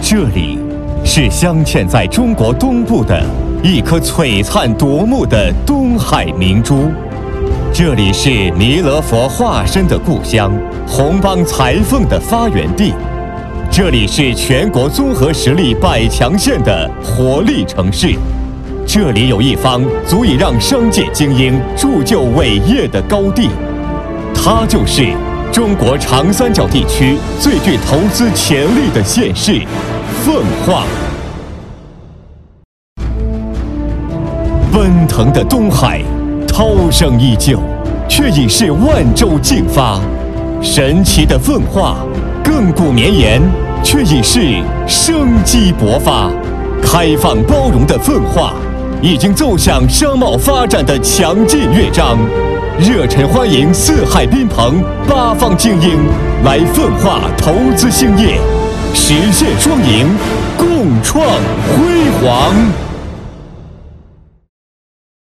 这里是镶嵌在中国东部的一颗璀璨夺目的东海明珠，这里是弥勒佛化身的故乡，红帮裁缝的发源地，这里是全国综合实力100强县的活力城市，这里有一方足以让商界精英铸就伟业的高地，它就是中国长三角地区最具投资潜力的县市——奉化。奔腾的东海，涛声依旧，却已是万洲竞发；神奇的奉化，亘古绵延，却已是生机勃发。开放包容的奉化，已经奏响商贸发展的强劲乐章。热忱欢迎四海宾朋、八方精英来奉化投资兴业，实现双赢，共创辉煌。